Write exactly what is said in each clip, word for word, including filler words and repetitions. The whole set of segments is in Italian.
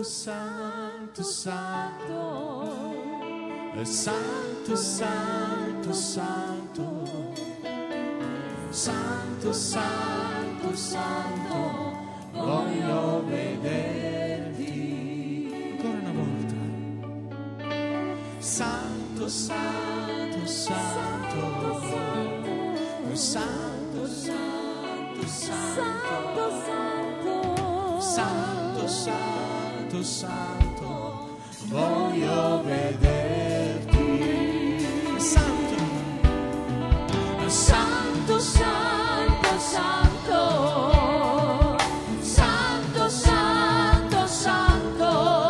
Santo, Santo, Santo, Santo, Santo, Santo, Santo, Santo, voglio vederti. Ancora una volta. Santo, Santo, Santo, Santo, Santo, Santo, Santo, Santo, Santo, voglio vederti. Santo, Santo, Santo, Santo, Santo, Santo, Santo,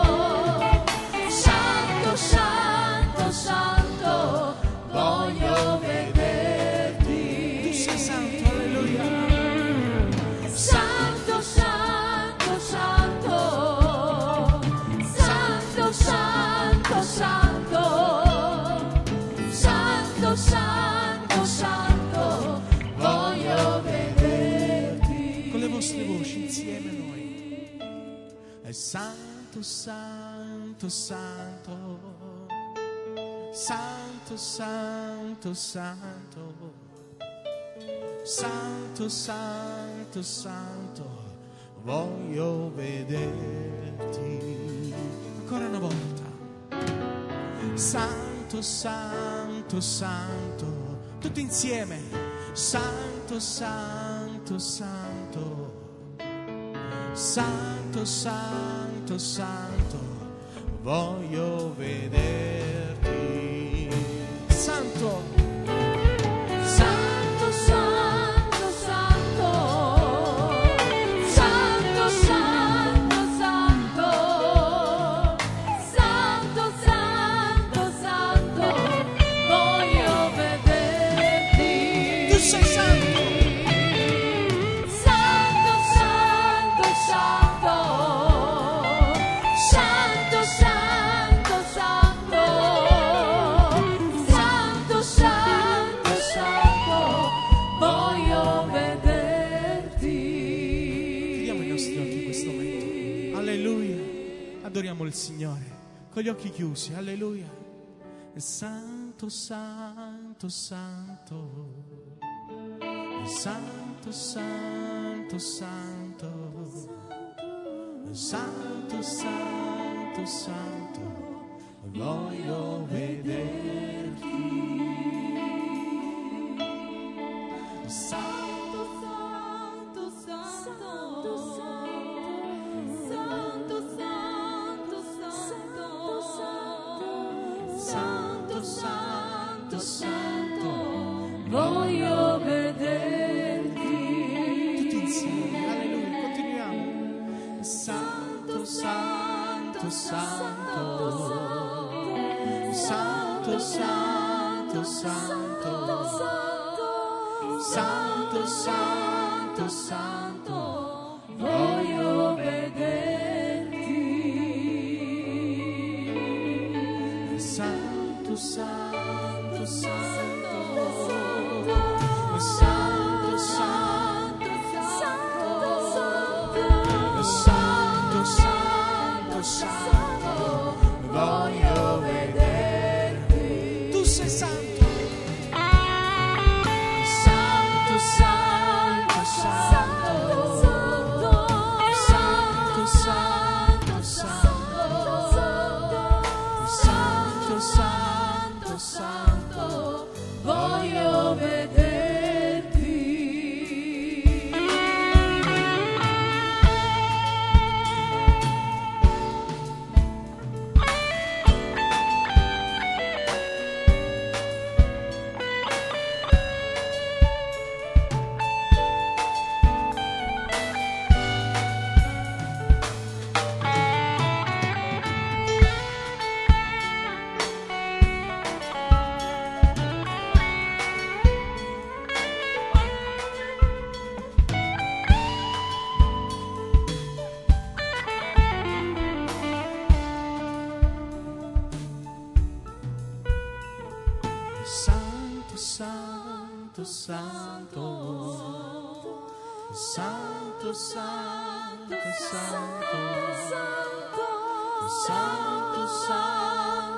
Santo, Santo, Santo, voglio vederti. Tu sei santo, alleluia. Santo, Santo, Santo, Santo, Santo, Santo, Santo, Santo, Santo, voglio vederti. Con le vostre voci insieme noi. È Santo, Santo, Santo, Santo, Santo, Santo, Santo, Santo, Santo, voglio vederti. Ancora una volta. Santo, Santo, Santo, tutti insieme. Santo, Santo, Santo, Santo, Santo, Santo, voglio vederti. Santo, Santo, Santo, Santo, Santo, Santo, Santo, Santo, Santo, Santo, voglio vederti. Tu sei santo. Santo, Santo, Santo, Santo, Santo, Santo, Santo, Santo, Santo, voglio vederti. Chiudiamo i nostri occhi in questo momento. Alleluia. Adoriamo il Signore con gli occhi chiusi. Alleluia. Santo, Santo, Santo, Santo, Santo, Santo, Santo, Santo, Santo, voglio vederti. Santo, Santo, Santo, Santo, Santo, Santo, Santo, Santo, voglio vederti. Tutti insieme, alleluia, continuiamo. Santo, Santo, Santo, Santo, Santo, Santo, Santo, Santo, Santo, voglio vederti. Santo, Santo, Santo, Santo, Santo, Santo, Santo, Santo, voglio vederti. Tu sei santo. Santo, Santo, Santo, Santo, Santo, Santo, Santo, Santo, voglio vederti. Santo, Santo, Santo, Santo, Santo, Santo, santo, santo,